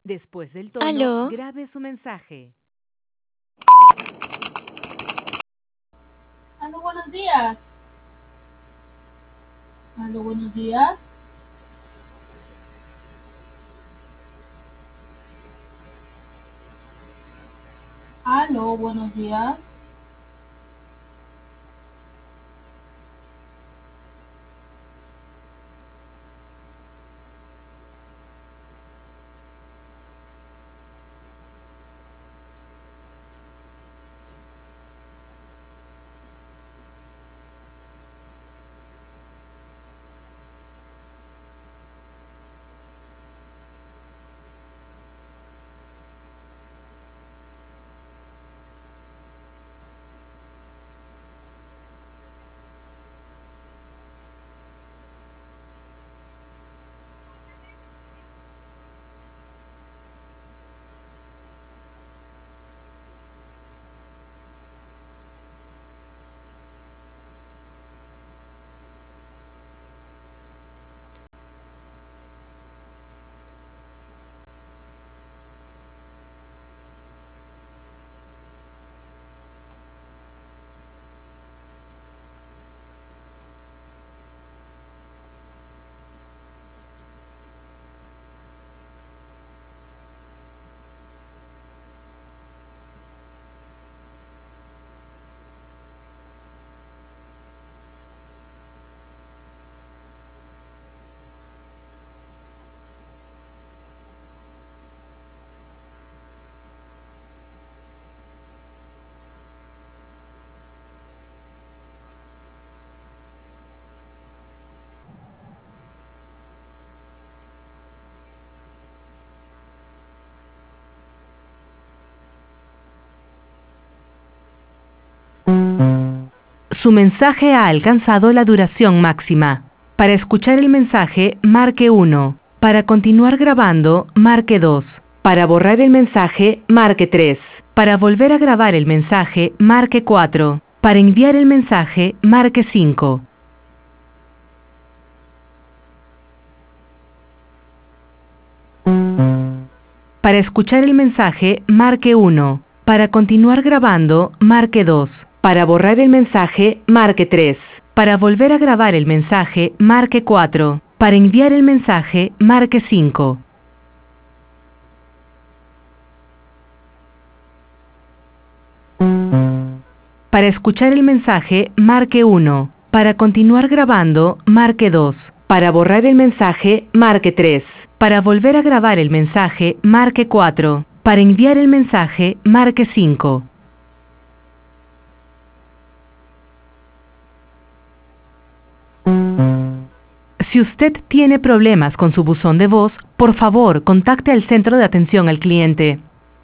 Después del tono, ¿Aló? grabe su mensaje. Aló, buenos días. Aló, buenos días. Aló, buenos días. Su mensaje ha alcanzado la duración máxima. Para escuchar el mensaje, marque 1. Para continuar grabando, marque 2. Para borrar el mensaje, marque 3. Para volver a grabar el mensaje, marque 4. Para enviar el mensaje, marque 5. Para escuchar el mensaje, marque 1. Para continuar grabando, marque 2. Para borrar el mensaje, marque 3. Para volver a grabar el mensaje, marque 4. Para enviar el mensaje, marque 5. Para escuchar el mensaje, marque 1. Para continuar grabando, marque 2. Para borrar el mensaje, marque 3. Para volver a grabar el mensaje, marque 4. Para enviar el mensaje, marque 5. Si usted tiene problemas con su buzón de voz, por favor, contacte al centro de atención al cliente.